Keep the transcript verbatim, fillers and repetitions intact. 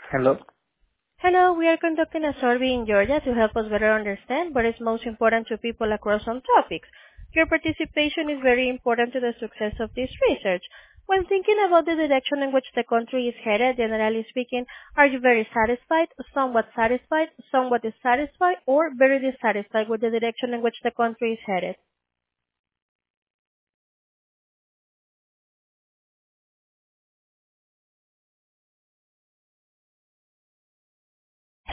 Hello. Hello, we are conducting a survey in Georgia to help us better understand what is most important to people across some topics. Your participation is very important to the success of this research. When thinking about the direction in which the country is headed, generally speaking, are you very satisfied, somewhat satisfied, somewhat dissatisfied, or very dissatisfied with the direction in which the country is headed?